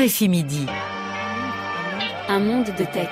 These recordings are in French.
RFI Midi. Un monde de tech.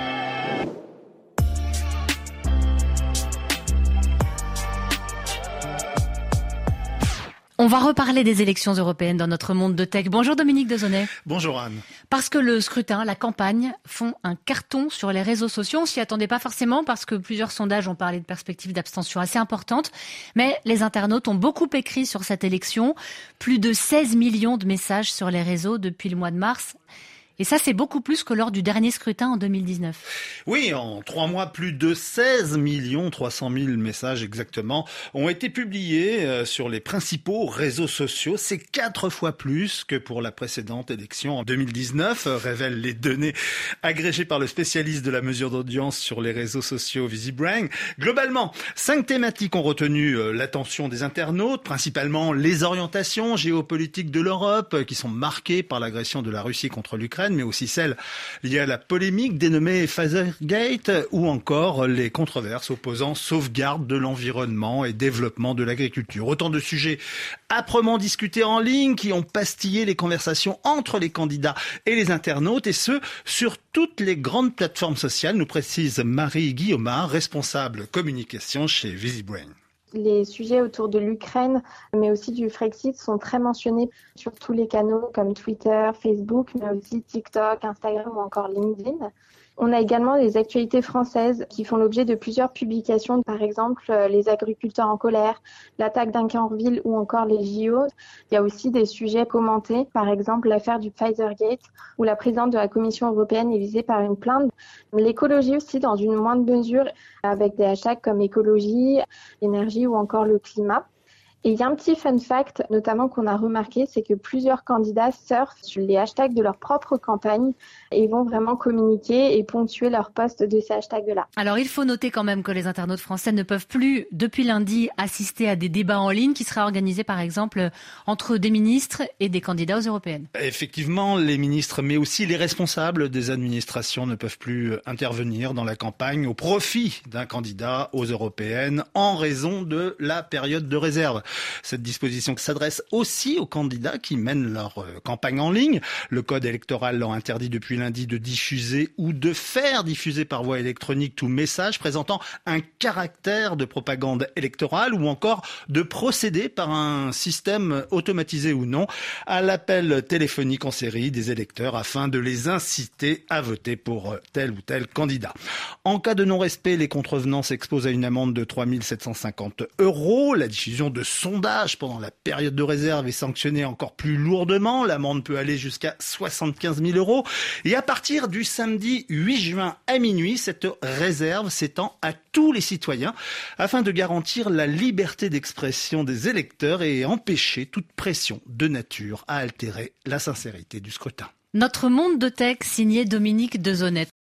On va reparler des élections européennes dans notre monde de tech. Bonjour Dominique Dezonnet. Bonjour Anne. Parce que le scrutin, la campagne font un carton sur les réseaux sociaux. On s'y attendait pas forcément parce que plusieurs sondages ont parlé de perspectives d'abstention assez importantes. Mais les internautes ont beaucoup écrit sur cette élection. Plus de 16 millions de messages sur les réseaux depuis le mois de mars. Et ça, c'est beaucoup plus que lors du dernier scrutin en 2019. Oui, en 3 mois, plus de 16 300 000 messages exactement ont été publiés sur les principaux réseaux sociaux. C'est 4 fois plus que pour la précédente élection en 2019, révèlent les données agrégées par le spécialiste de la mesure d'audience sur les réseaux sociaux VisiBrain. Globalement, 5 thématiques ont retenu l'attention des internautes, principalement les orientations géopolitiques de l'Europe, qui sont marquées par l'agression de la Russie contre l'Ukraine, mais aussi celles liées à la polémique dénommée Pfizergate ou encore les controverses opposant sauvegarde de l'environnement et développement de l'agriculture. Autant de sujets âprement discutés en ligne qui ont pastillé les conversations entre les candidats et les internautes, et ce, sur toutes les grandes plateformes sociales, nous précise Marie Guillaumard, responsable communication chez VisiBrain. Les sujets autour de l'Ukraine, mais aussi du Frexit, sont très mentionnés sur tous les canaux comme Twitter, Facebook, mais aussi TikTok, Instagram ou encore LinkedIn. On a également des actualités françaises qui font l'objet de plusieurs publications, par exemple les agriculteurs en colère, l'attaque d'un camp en ville ou encore les JO. Il y a aussi des sujets commentés, par exemple l'affaire du Pfizergate où la présidente de la Commission européenne est visée par une plainte. L'écologie aussi dans une moindre mesure avec des hashtags comme écologie, énergie ou encore le climat. Et il y a un petit fun fact, notamment qu'on a remarqué, c'est que plusieurs candidats surfent sur les hashtags de leur propre campagne et vont vraiment communiquer et ponctuer leurs posts de ces hashtags-là. Alors il faut noter quand même que les internautes français ne peuvent plus, depuis lundi, assister à des débats en ligne qui seraient organisés par exemple entre des ministres et des candidats aux européennes. Effectivement, les ministres, mais aussi les responsables des administrations ne peuvent plus intervenir dans la campagne au profit d'un candidat aux européennes en raison de la période de réserve. Cette disposition s'adresse aussi aux candidats qui mènent leur campagne en ligne. Le code électoral leur interdit depuis lundi de diffuser ou de faire diffuser par voie électronique tout message présentant un caractère de propagande électorale ou encore de procéder par un système automatisé ou non à l'appel téléphonique en série des électeurs afin de les inciter à voter pour tel ou tel candidat. En cas de non-respect, les contrevenants s'exposent à une amende de 3 750 €. La diffusion de sondage pendant la période de réserve est sanctionné encore plus lourdement. L'amende peut aller jusqu'à 75 000 €. Et à partir du samedi 8 juin à minuit, cette réserve s'étend à tous les citoyens afin de garantir la liberté d'expression des électeurs et empêcher toute pression de nature à altérer la sincérité du scrutin. Notre monde de tech signé Dominique Dezonnet.